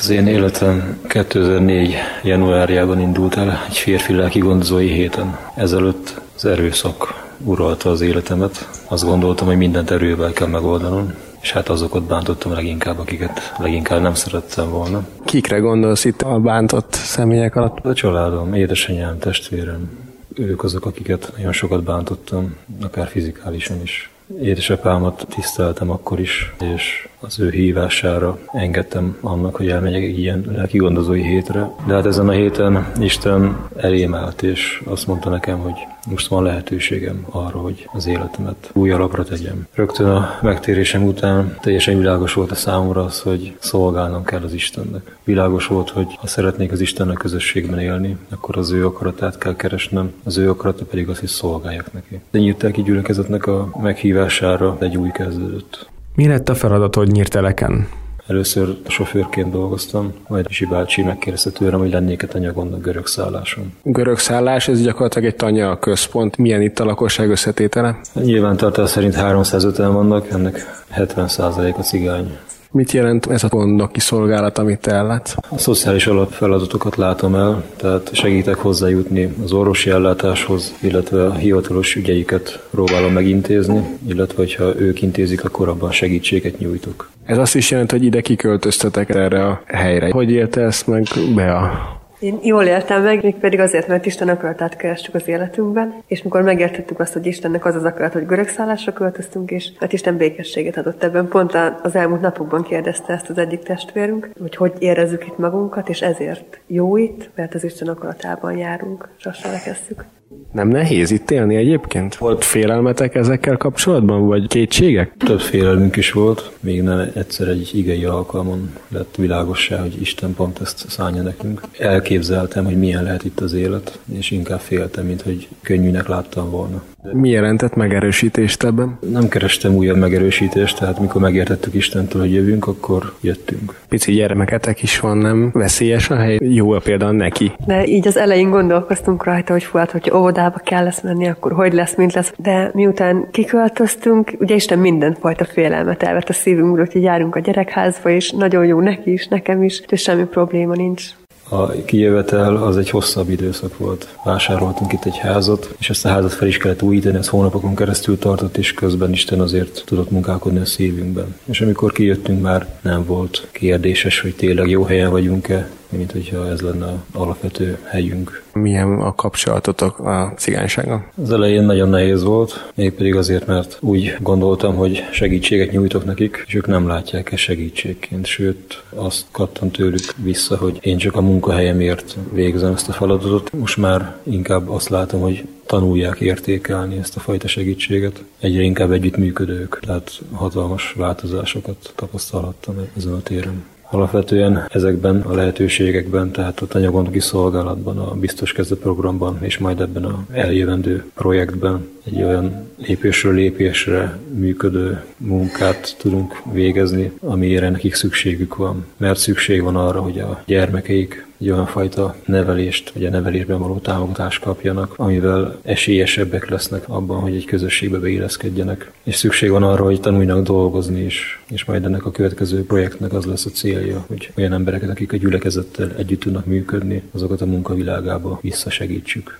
Az én életem 2004. januárjában indult el egy férfi lelkigondozói héten. Ezelőtt az erőszak uralta az életemet. Azt gondoltam, hogy mindent erővel kell megoldanom, és hát azokat bántottam leginkább, akiket leginkább nem szerettem volna. Kikre gondolsz itt a bántott személyek alatt? A családom, édesanyám, testvérem, ők azok, akiket nagyon sokat bántottam, akár fizikálisan is. Édesapámat tiszteltem akkor is, és az ő hívására engedtem annak, hogy elmegyek egy ilyen lelkigondozói hétre. De hát ezen a héten Isten elém állt, és azt mondta nekem, hogy most van lehetőségem arra, hogy az életemet új alapra tegyem. Rögtön a megtérésem után teljesen világos volt a számomra az, hogy szolgálnom kell az Istennek. Világos volt, hogy ha szeretnék az Istennel közösségben élni, akkor az ő akaratát kell keresnem, az ő akarata pedig az, hogy szolgáljak neki. De Nyírteleki gyülekezetnek a meghívására egy új kezdődött. Mi lett a feladatod Nyírteleken? Először sofőrként dolgoztam, majd Isi bácsi megkérdezte tőlem, hogy lennék-e tanyagon a görög szálláson. Görög szállás, ez gyakorlatilag egy tanya központ. Milyen itt a lakosság összetétele? Nyilvántartás szerint 350 vannak, ennek 70% a cigány. Mit jelent ez a gondnoki szolgálat, amit te ellátsz? A szociális alapfeladatokat látom el, tehát segítek hozzájutni az orvosi ellátáshoz, illetve a hivatalos ügyeiket próbálom megintézni, illetve hogyha ők intézik, akkor abban segítséget nyújtok. Ez azt is jelenti, hogy ide kiköltöztetek erre a helyre. Hogy élte ezt meg Bea? Én jól éltem meg, mégpedig azért, mert Isten akaratát kerestük az életünkben, és mikor megértettük azt, hogy Istennek az az akarat, hogy görög szállásra költöztünk, és mert Isten békességet adott ebben. Pont az elmúlt napokban kérdezte ezt az egyik testvérünk, hogy érezzük itt magunkat, és ezért jó itt, mert az Isten akaratában járunk, és azt cselekesszük. Nem nehéz itt élni egyébként? Volt félelmetek ezekkel kapcsolatban, vagy kétségek? Több félelmünk is volt, még nem egyszer egy igei alkalmon lett világossá, hogy Isten pont ezt szánja nekünk. Elképzeltem, hogy milyen lehet itt az élet, és inkább féltem, mint hogy könnyűnek láttam volna. Mi jelentett megerősítést ebben? Nem kerestem újabb megerősítést, tehát mikor megértettük Istentől, hogy jövünk, akkor jöttünk. Pici gyermeketek is van, nem veszélyes a hely? Jó a például neki. De így az elején gondolkoztunk rajta, hogy hát, hogyha óvodába kell lesz menni, akkor hogy lesz, mint lesz. De miután kiköltöztünk, ugye Isten mindenfajta félelmet elvett a szívünkből, hogy járunk a gyerekházba, és nagyon jó neki is, nekem is, és semmi probléma nincs. A kijövetel az egy hosszabb időszak volt. Vásároltunk itt egy házat, és ezt a házat fel is kellett újítani, ez hónapokon keresztül tartott, és közben Isten azért tudott munkálkodni a szívünkben. És amikor kijöttünk, már nem volt kérdéses, hogy tényleg jó helyen vagyunk-e, mint hogyha ez lenne az alapvető helyünk. Milyen a kapcsolatotok a cigánysággal? Az elején nagyon nehéz volt, mégpedig azért, mert úgy gondoltam, hogy segítséget nyújtok nekik, és ők nem látják ezt segítségként, sőt azt kaptam tőlük vissza, hogy én csak a munkahelyemért végzem ezt a feladatot. Most már inkább azt látom, hogy tanulják értékelni ezt a fajta segítséget. Egyre inkább együttműködők, tehát hatalmas változásokat tapasztalhattam ezen a téren. Alapvetően ezekben a lehetőségekben, tehát a tanyagondoki szolgálatban, a Biztos Kezdet programban és majd ebben az eljövendő projektben egy olyan lépésről lépésre működő munkát tudunk végezni, amire nekik szükségük van. Mert szükség van arra, hogy a gyermekeik egy olyan fajta nevelést, vagy a nevelésben való támogatást kapjanak, amivel esélyesebbek lesznek abban, hogy egy közösségbe beilleszkedjenek. És szükség van arra, hogy tanuljanak dolgozni is, és majd ennek a következő projektnek az lesz a célja, hogy olyan embereket, akik a gyülekezettel együtt tudnak működni, azokat a munkavilágába visszasegítsük.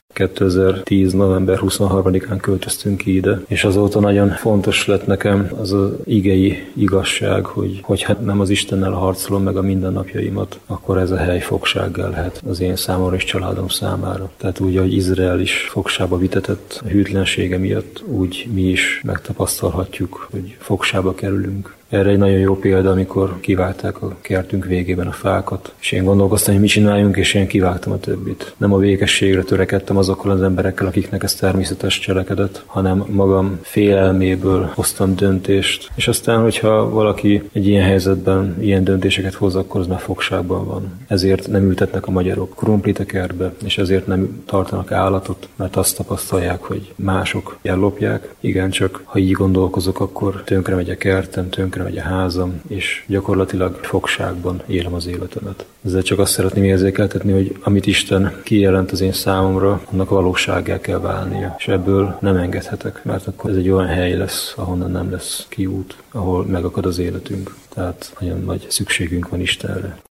2010. november 23-án költöztünk ki ide, és azóta nagyon fontos lett nekem az az igei igazság, hogy hát nem az Istennel harcolom meg a mindennapjaimat, akkor ez a hely fogsággá lehet az én számomra és családom számára. Tehát úgy, ahogy Izrael is fogságba vitetett a hűtlensége miatt, úgy mi is megtapasztalhatjuk, hogy fogságba kerülünk. Erre egy nagyon jó példa, amikor kivágták a kertünk végében a fákat, és én gondolkoztam, hogy mit csináljunk, és én kivágtam a többit. Nem a békességre törekedtem azokkal az emberekkel, akiknek ez természetes cselekedet, hanem magam félelméből hoztam döntést. És aztán, hogyha valaki egy ilyen helyzetben ilyen döntéseket hoz, akkor az már fogságban van. Ezért nem ültetnek a magyarok krumplit a kertbe, és ezért nem tartanak állatot, mert azt tapasztalják, hogy mások ellopják. Igen, csak ha így gondolkozok, akkor tönkre megy a kertem, tönkre megy a házam, és gyakorlatilag fogságban élem az életemet. Ezzel csak azt szeretném érzékeltetni, hogy amit Isten kijelent az én számomra, annak valósággá kell válnia. És ebből nem engedhetek, mert akkor ez egy olyan hely lesz, ahonnan nem lesz kiút, ahol megakad az életünk. Tehát nagyon nagy szükségünk van Istenre.